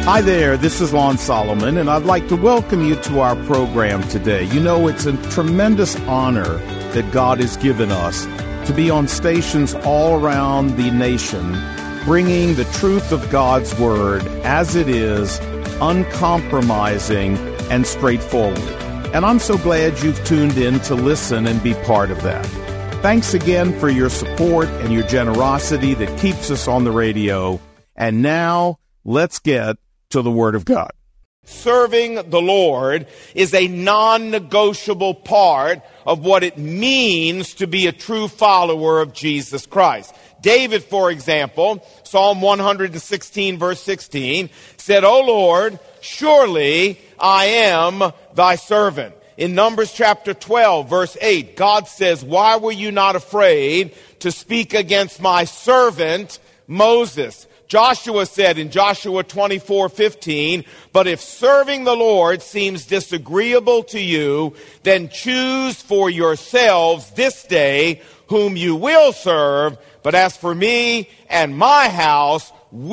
Hi there, this is Lon Solomon, and I'd like to welcome you to our program today. You know, it's a tremendous honor that God has given us to be on stations all around the nation, bringing the truth of God's Word as it is, uncompromising and straightforward. And I'm so glad you've tuned in to listen and be part of that. Thanks again for your support and your generosity that keeps us on the radio. And now, let's get to the Word of God. Serving the Lord is a non-negotiable part of what it means to be a true follower of Jesus Christ. David, for example, Psalm 116, verse 16, said, "O Lord, surely I am thy servant." In Numbers chapter 12, verse 8, God says, "Why were you not afraid to speak against my servant Moses?" Joshua said in Joshua 24:15, "But if serving the Lord seems disagreeable to you, then choose for yourselves this day whom you will serve. But as for me and my house,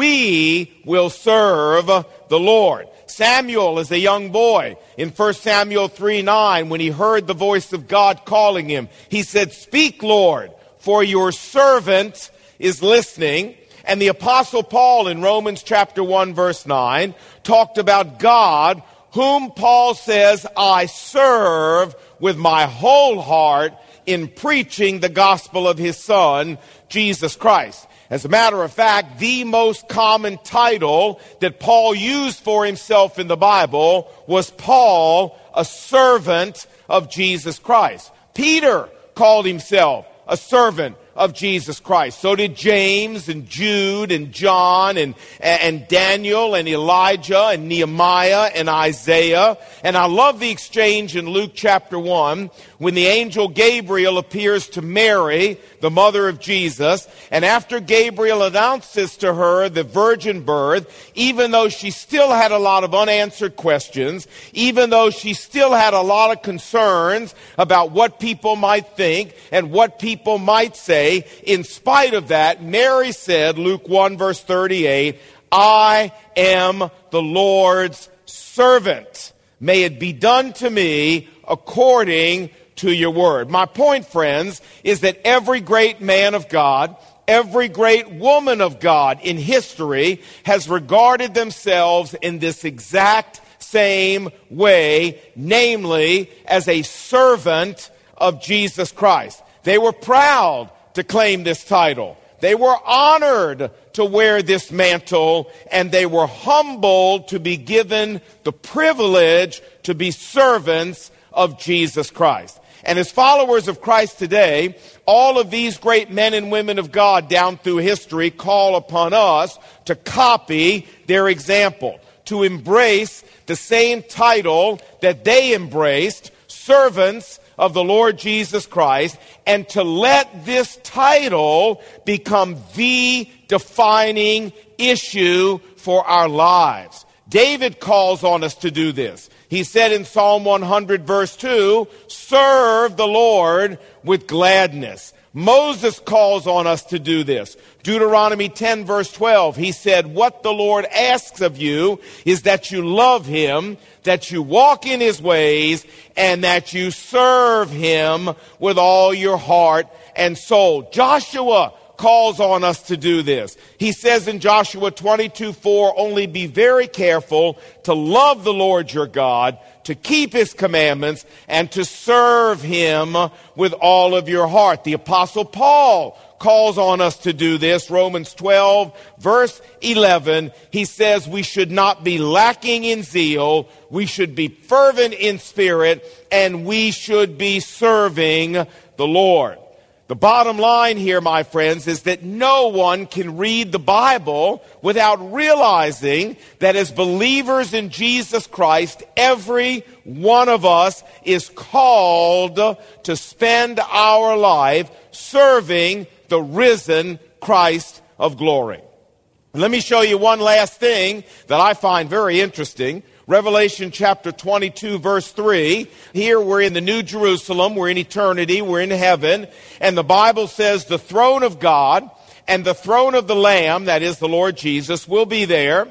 we will serve the Lord." Samuel, as a young boy, in 1 Samuel 3:9, when he heard the voice of God calling him, he said, "Speak, Lord, for your servant is listening." And the Apostle Paul in Romans chapter 1, verse 9, talked about God, whom Paul says, "I serve with my whole heart in preaching the gospel of his Son, Jesus Christ." As a matter of fact, the most common title that Paul used for himself in the Bible was Paul, a servant of Jesus Christ. Peter called himself a servant of Jesus Christ. So did James and Jude and John and Daniel and Elijah and Nehemiah and Isaiah. And I love the exchange in Luke chapter 1 when the angel Gabriel appears to Mary, the mother of Jesus. And after Gabriel announces to her the virgin birth, even though she still had a lot of unanswered questions, even though she still had a lot of concerns about what people might think and what people might say, in spite of that, Mary said, Luke 1 verse 38, "I am the Lord's servant. May it be done to me according to your word." My point, friends, is that every great man of God, every great woman of God in history has regarded themselves in this exact same way, namely as a servant of Jesus Christ. They were proud to claim this title. They were honored to wear this mantle, and they were humbled to be given the privilege to be servants of Jesus Christ. And as followers of Christ today, all of these great men and women of God down through history call upon us to copy their example, to embrace the same title that they embraced, servants of the Lord Jesus Christ, and to let this title become the defining issue for our lives. David calls on us to do this. He said in Psalm 100 verse 2, "Serve the Lord with gladness." Moses calls on us to do this. Deuteronomy 10 verse 12, he said, "What the Lord asks of you is that you love him, that you walk in his ways, and that you serve him with all your heart and soul." Joshua calls on us to do this. He says in Joshua 22:4, "Only be very careful to love the Lord your God, to keep his commandments, and to serve him with all of your heart." The Apostle Paul calls on us to do this. Romans 12, verse 11, he says we should not be lacking in zeal, we should be fervent in spirit, and we should be serving the Lord. The bottom line here, my friends, is that no one can read the Bible without realizing that as believers in Jesus Christ, every one of us is called to spend our life serving the risen Christ of glory. And let me show you one last thing that I find very interesting. Revelation chapter 22, verse 3. Here we're in the New Jerusalem. We're in eternity. We're in heaven. And the Bible says the throne of God and the throne of the Lamb, that is the Lord Jesus, will be there.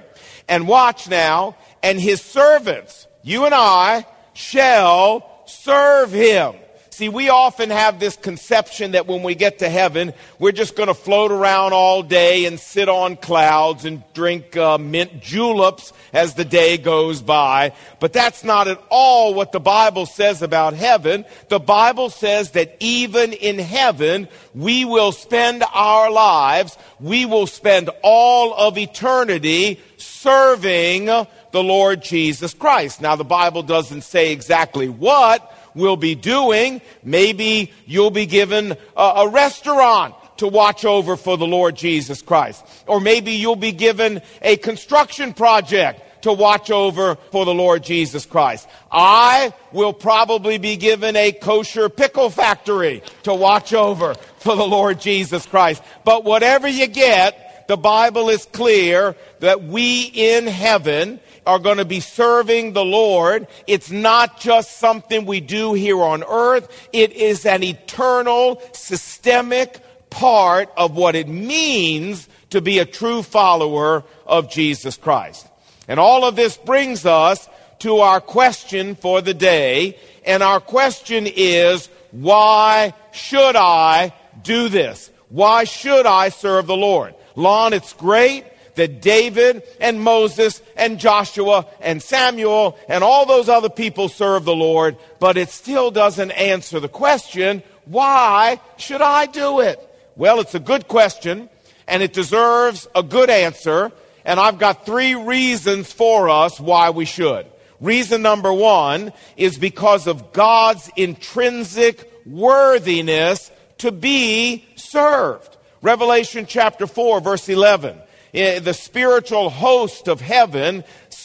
And watch now, and his servants, you and I, shall serve him. See, we often have this conception that when we get to heaven, we're just going to float around all day and sit on clouds and drink mint juleps as the day goes by. But that's not at all what the Bible says about heaven. The Bible says that even in heaven, we will spend our lives, we will spend all of eternity serving the Lord Jesus Christ. Now, the Bible doesn't say exactly what we'll be doing. Maybe you'll be given a restaurant to watch over for the Lord Jesus Christ. Or maybe you'll be given a construction project to watch over for the Lord Jesus Christ. I will probably be given a kosher pickle factory to watch over for the Lord Jesus Christ. But whatever you get, the Bible is clear that we in heaven are going to be serving the Lord. It's not just something we do here on earth. It is an eternal, systemic part of what it means to be a true follower of Jesus Christ. And all of this brings us to our question for the day. And our question is, why should I do this? Why should I serve the Lord? Lon, it's great that David and Moses and Joshua and Samuel and all those other people serve the Lord, but it still doesn't answer the question, why should I do it? Well, it's a good question, and it deserves a good answer, and I've got 3 reasons for us why we should. Reason number 1 is because of God's intrinsic worthiness to be served. Revelation chapter 4, verse 11. The spiritual host of heaven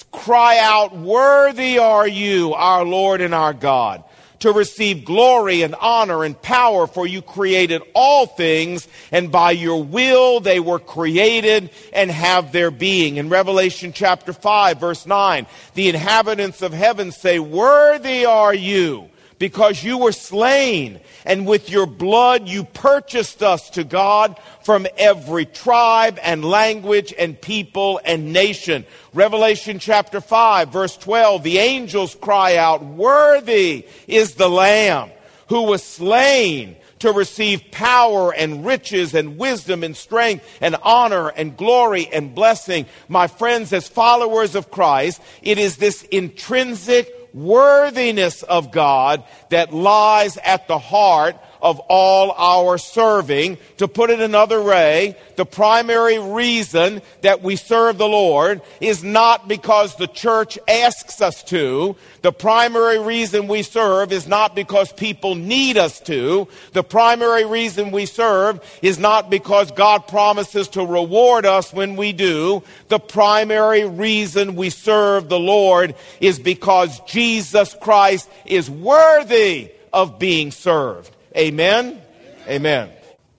cry out, "Worthy are you, our Lord and our God, to receive glory and honor and power, for you created all things, and by your will they were created and have their being." In Revelation chapter 5, verse 9, the inhabitants of heaven say, "Worthy are you, because you were slain, and with your blood you purchased us to God from every tribe and language and people and nation." Revelation chapter 5, verse 12, the angels cry out, "Worthy is the Lamb who was slain to receive power and riches and wisdom and strength and honor and glory and blessing." My friends, as followers of Christ, it is this intrinsic worthiness of God that lies at the heart of all our serving. To put it another way, the primary reason that we serve the Lord is not because the church asks us to. The primary reason we serve is not because people need us to. The primary reason we serve is not because God promises to reward us when we do. The primary reason we serve the Lord is because Jesus Christ is worthy of being served. Amen? Amen.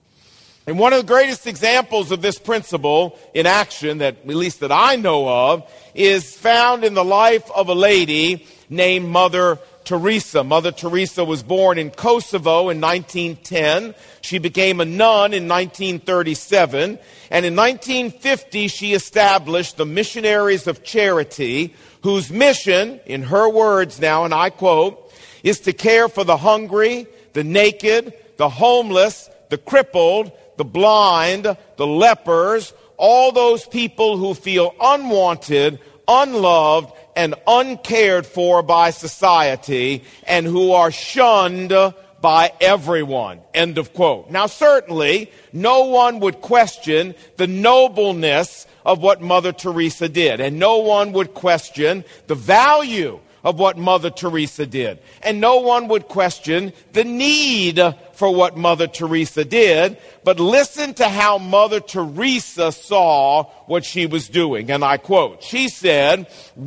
And one of the greatest examples of this principle in action, that at least that I know of, is found in the life of a lady named Mother Teresa. Mother Teresa was born in Kosovo in 1910. She became a nun in 1937. And in 1950, she established the Missionaries of Charity, whose mission, in her words now, and I quote, is to care for the hungry, the naked, the homeless, the crippled, the blind, the lepers, all those people who feel unwanted, unloved, and uncared for by society, and who are shunned by everyone. End of quote. Now, certainly, no one would question the nobleness of what Mother Teresa did, and no one would question the value of what Mother Teresa did. And no one would question the need for what Mother Teresa did. But listen to how Mother Teresa saw what she was doing. And I quote, she said,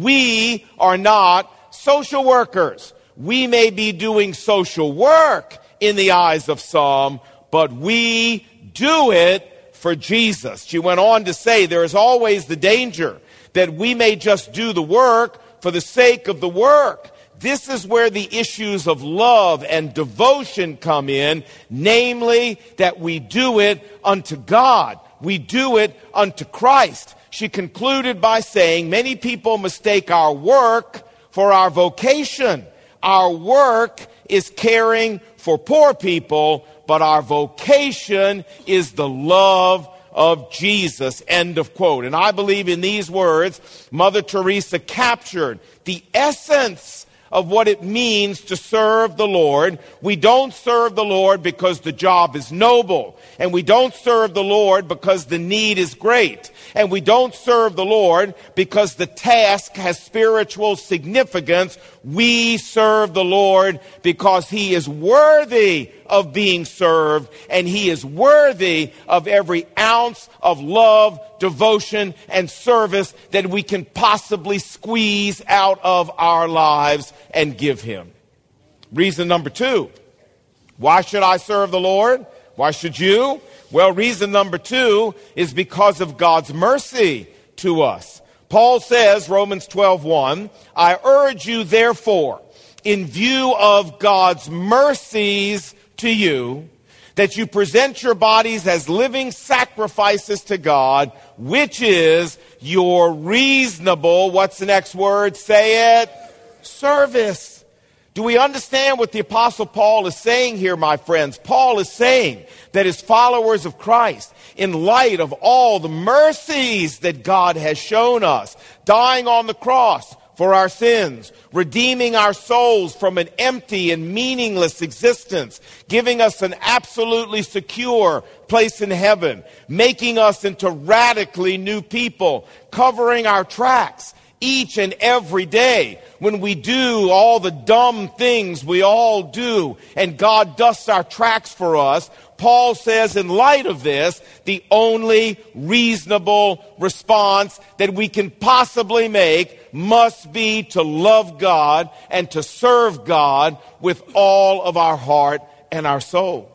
"We are not social workers. We may be doing social work in the eyes of some, but we do it for Jesus." She went on to say, there is always the danger that we may just do the work for the sake of the work. This is where the issues of love and devotion come in, namely that we do it unto God, We do it unto Christ. She concluded by saying, many people mistake our work for our vocation. Our work is caring for poor people, but our vocation is the love of Jesus, end of quote. And I believe in these words, Mother Teresa captured the essence of what it means to serve the Lord. We don't serve the Lord because the job is noble, and we don't serve the Lord because the need is great, and we don't serve the Lord because the task has spiritual significance. We serve the Lord because He is worthy of being served, and He is worthy of every ounce of love, devotion, and service that we can possibly squeeze out of our lives and give Him. Reason number 2. Why should I serve the Lord? Why should you? Well, reason number 2 is because of God's mercy to us. Paul says, Romans 12:1, I urge you, therefore, in view of God's mercies to you, that you present your bodies as living sacrifices to God, which is your reasonable, what's the next word? Say it. Service. Do we understand what the Apostle Paul is saying here, my friends? Paul is saying that as followers of Christ, in light of all the mercies that God has shown us, dying on the cross for our sins, redeeming our souls from an empty and meaningless existence, giving us an absolutely secure place in heaven, making us into radically new people, covering our tracks each and every day when we do all the dumb things we all do, and God dusts our tracks for us. Paul says, in light of this, the only reasonable response that we can possibly make must be to love God and to serve God with all of our heart and our soul.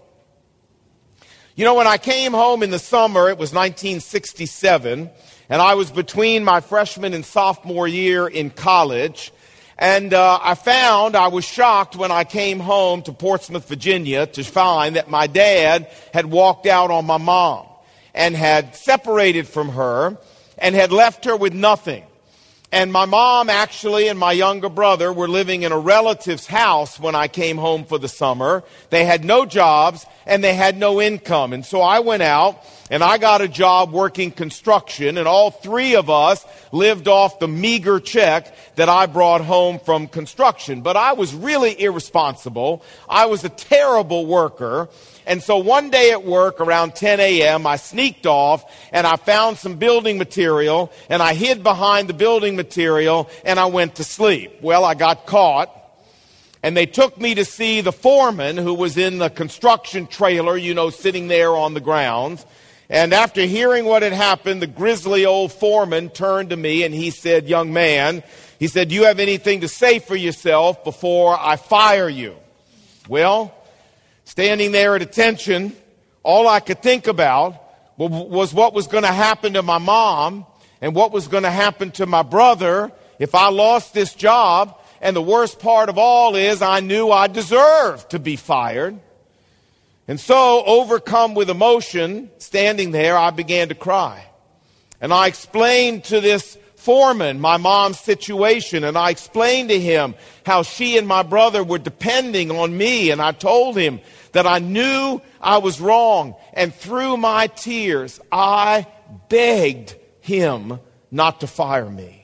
You know, when I came home in the summer, it was 1967, and I was between my freshman and sophomore year in college. And I was shocked when I came home to Portsmouth, Virginia, to find that my dad had walked out on my mom and had separated from her and had left her with nothing. And my mom actually and my younger brother were living in a relative's house when I came home for the summer. They had no jobs and they had no income. And so I went out and I got a job working construction, and all three of us lived off the meager check that I brought home from construction. But I was really irresponsible. I was a terrible worker. And so one day at work around 10 a.m., I sneaked off and I found some building material and I hid behind the building material and I went to sleep. Well, I got caught and they took me to see the foreman who was in the construction trailer, you know, sitting there on the ground. And after hearing what had happened, the grisly old foreman turned to me and he said, "Young man," he said, "do you have anything to say for yourself before I fire you?" Well, standing there at attention, all I could think about was what was going to happen to my mom and what was going to happen to my brother if I lost this job. And the worst part of all is I knew I deserved to be fired. And so, overcome with emotion, standing there, I began to cry. And I explained to this foreman my mom's situation, and I explained to him how she and my brother were depending on me, and I told him that I knew I was wrong, and through my tears, I begged him not to fire me.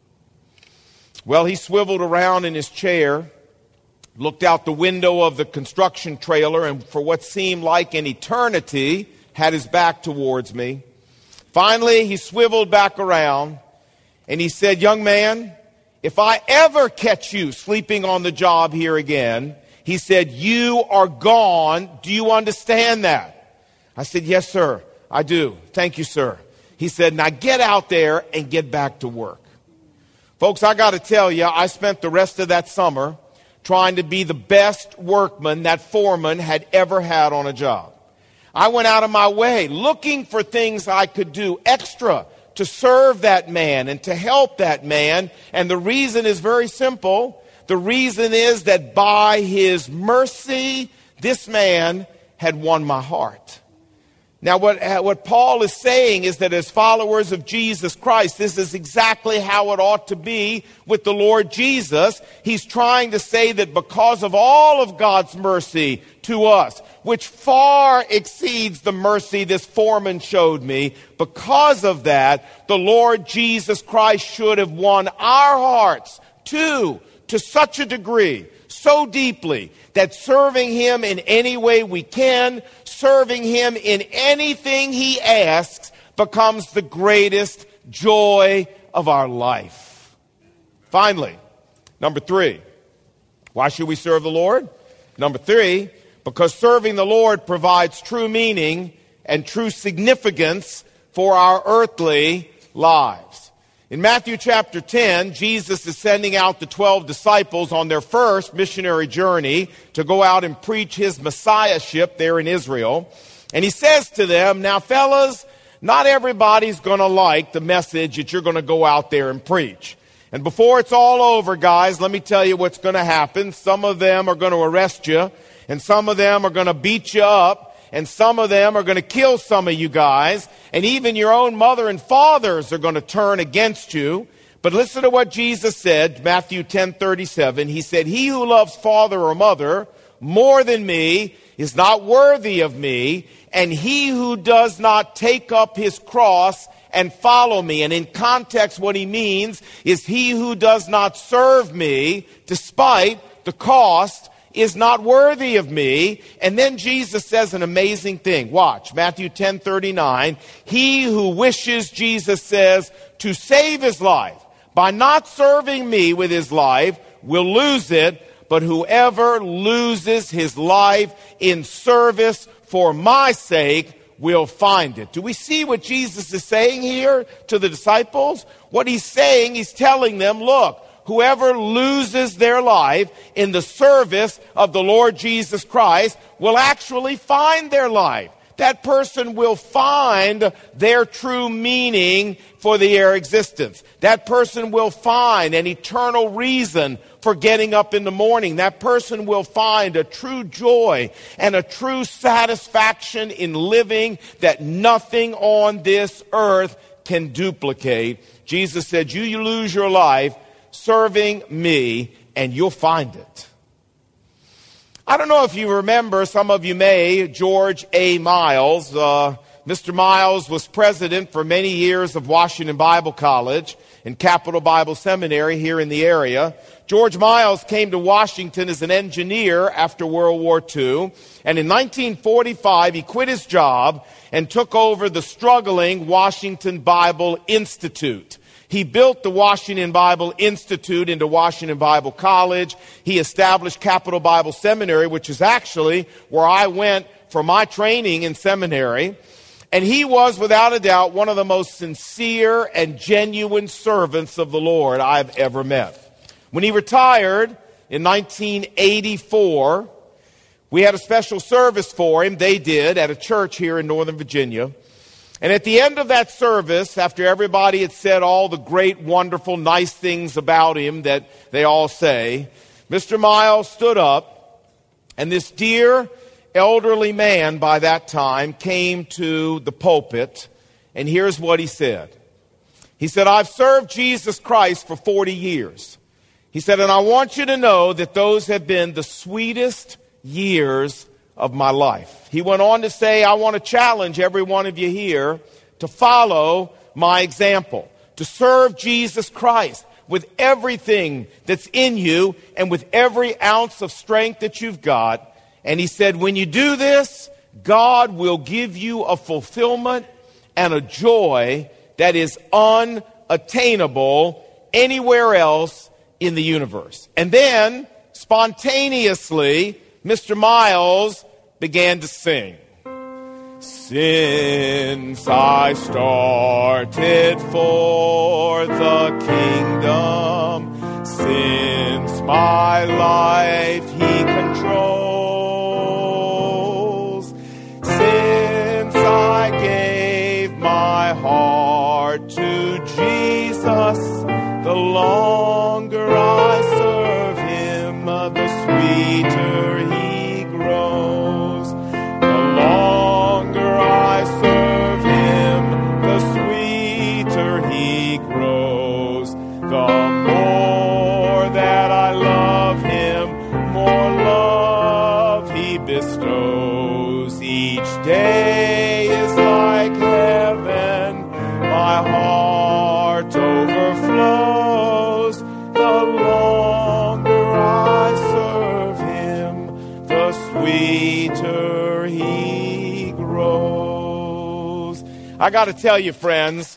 Well, he swiveled around in his chair, looked out the window of the construction trailer, and for what seemed like an eternity, had his back towards me. Finally, he swiveled back around, and he said, "Young man, if I ever catch you sleeping on the job here again," he said, "you are gone. Do you understand that?" I said, "Yes, sir, I do. Thank you, sir." He said, "Now get out there and get back to work." Folks, I got to tell you, I spent the rest of that summer trying to be the best workman that foreman had ever had on a job. I went out of my way looking for things I could do extra to serve that man and to help that man. And the reason is very simple. The reason is that by his mercy, this man had won my heart. Now, what Paul is saying is that as followers of Jesus Christ, this is exactly how it ought to be with the Lord Jesus. He's trying to say that because of all of God's mercy to us, which far exceeds the mercy this foreman showed me, because of that, the Lord Jesus Christ should have won our hearts too, to such a degree, so deeply, that serving Him in any way we can, serving Him in anything He asks, becomes the greatest joy of our life. Finally, number 3, why should we serve the Lord? Number 3, because serving the Lord provides true meaning and true significance for our earthly lives. In Matthew chapter 10, Jesus is sending out the 12 disciples on their first missionary journey to go out and preach His messiahship there in Israel. And He says to them, now fellas, not everybody's going to like the message that you're going to go out there and preach. And before it's all over, guys, let me tell you what's going to happen. Some of them are going to arrest you, and some of them are going to beat you up, and some of them are going to kill some of you guys, and even your own mother and fathers are going to turn against you. But listen to what Jesus said, Matthew 10:37. He said, he who loves father or mother more than me is not worthy of me, and he who does not take up his cross and follow me. And in context, what he means is he who does not serve me, despite the cost, is not worthy of me. And then Jesus says an amazing thing. Watch, Matthew 10:39. He who wishes, Jesus says, to save his life by not serving me with his life will lose it, but whoever loses his life in service for my sake will find it. Do we see what Jesus is saying here to the disciples? What He's saying, He's telling them, look, whoever loses their life in the service of the Lord Jesus Christ will actually find their life. That person will find their true meaning for their existence. That person will find an eternal reason for getting up in the morning. That person will find a true joy and a true satisfaction in living that nothing on this earth can duplicate. Jesus said, you lose your life serving me, and you'll find it. I don't know if you remember, some of you may, George A. Miles. Mr. Miles was president for many years of Washington Bible College and Capital Bible Seminary here in the area. George Miles came to Washington as an engineer after World War II, and in 1945 he quit his job and took over the struggling Washington Bible Institute. He built the Washington Bible Institute into Washington Bible College. He established Capital Bible Seminary, which is actually where I went for my training in seminary. And he was, without a doubt, one of the most sincere and genuine servants of the Lord I've ever met. When he retired in 1984, we had a special service for him. They did, at a church here in Northern Virginia. And at the end of that service, after everybody had said all the great, wonderful, nice things about him that they all say, Mr. Miles stood up, and this dear elderly man by that time came to the pulpit, and here's what he said. He said, I've served Jesus Christ for 40 years. He said, and I want you to know that those have been the sweetest years of my life. He went on to say, I want to challenge every one of you here to follow my example, to serve Jesus Christ with everything that's in you and with every ounce of strength that you've got. And he said, when you do this, God will give you a fulfillment and a joy that is unattainable anywhere else in the universe. And then, spontaneously, Mr. Miles began to sing. Since I started for the kingdom, since my life He controls, since I gave my heart to Jesus, the longer I serve Him, the sweeter He grows. The longer I I got to tell you, friends,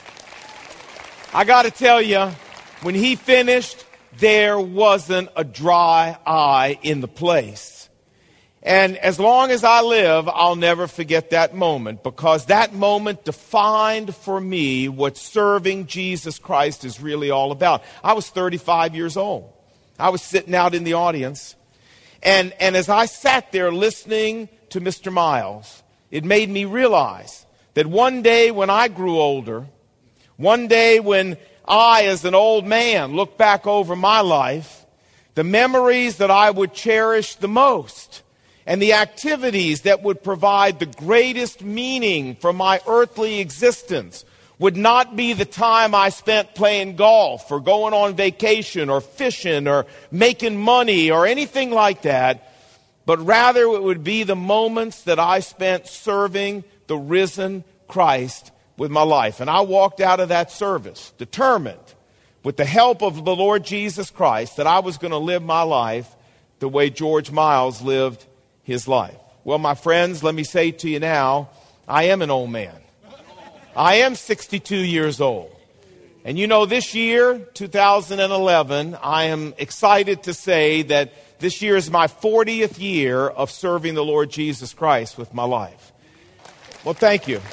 when he finished, there wasn't a dry eye in the place. And as long as I live, I'll never forget that moment, because that moment defined for me what serving Jesus Christ is really all about. I was 35 years old. I was sitting out in the audience. And as I sat there listening to Mr. Miles, it made me realize that one day when I grew older, one day when I, as an old man, look back over my life, the memories that I would cherish the most and the activities that would provide the greatest meaning for my earthly existence would not be the time I spent playing golf or going on vacation or fishing or making money or anything like that, but rather it would be the moments that I spent serving the risen Christ with my life. And I walked out of that service determined, with the help of the Lord Jesus Christ, that I was going to live my life the way George Miles lived his life. Well, my friends, let me say to you now, I am an old man. I am 62 years old. And you know, this year, 2011, I am excited to say that this year is my 40th year of serving the Lord Jesus Christ with my life. Well, thank you.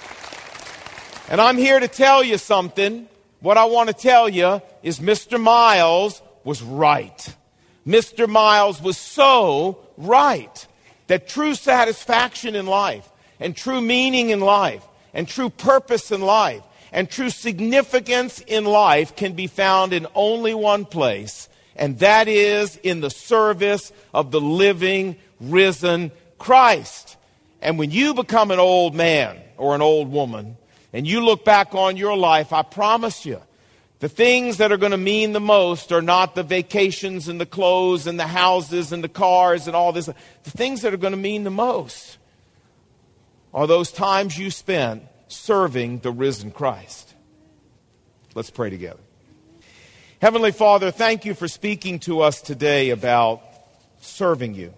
And I'm here to tell you something. What I want to tell you is Mr. Miles was right. Mr. Miles was so right that true satisfaction in life and true meaning in life and true purpose in life and true significance in life can be found in only one place, and that is in the service of the living, risen Christ. And when you become an old man or an old woman, and you look back on your life, I promise you, the things that are going to mean the most are not the vacations and the clothes and the houses and the cars and all this. The things that are going to mean the most are those times you spent serving the risen Christ. Let's pray together. Heavenly Father, thank you for speaking to us today about serving you.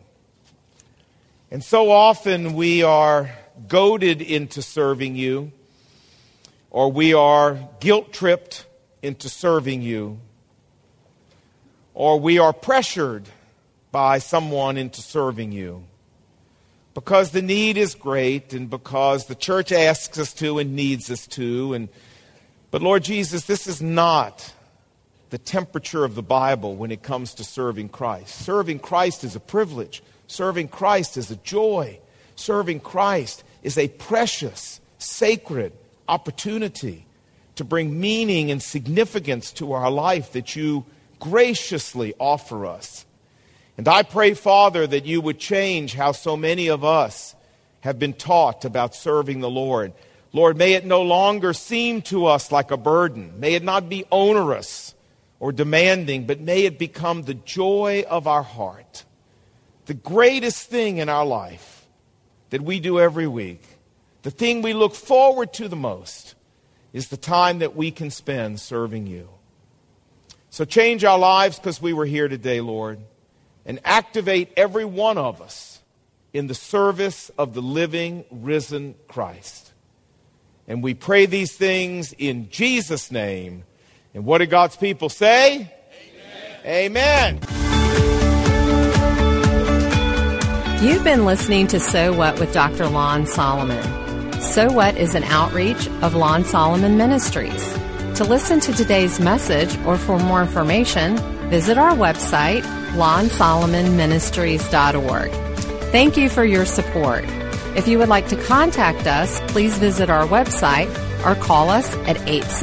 And so often we are goaded into serving you, or we are guilt-tripped into serving you, or we are pressured by someone into serving you because the need is great and because the church asks us to and needs us to. But Lord Jesus, this is not the temperature of the Bible when it comes to serving Christ. Serving Christ is a privilege. Serving Christ is a joy. Serving Christ is a precious, sacred opportunity to bring meaning and significance to our life that you graciously offer us. And I pray, Father, that you would change how so many of us have been taught about serving the Lord. Lord, may it no longer seem to us like a burden. May it not be onerous or demanding, but may it become the joy of our heart. The greatest thing in our life that we do every week, the thing we look forward to the most, is the time that we can spend serving you. So change our lives because we were here today, Lord, and activate every one of us in the service of the living, risen Christ. And we pray these things in Jesus' name. And what did God's people say? Amen. Amen. You've been listening to So What with Dr. Lon Solomon. So What is an outreach of Lon Solomon Ministries. To listen to today's message or for more information, visit our website, lonsolomonministries.org. Thank you for your support. If you would like to contact us, please visit our website or call us at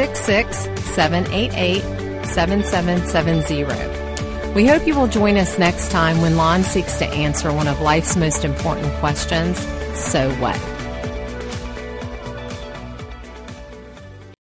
866-788-7770. We hope you will join us next time when Lon seeks to answer one of life's most important questions, so what?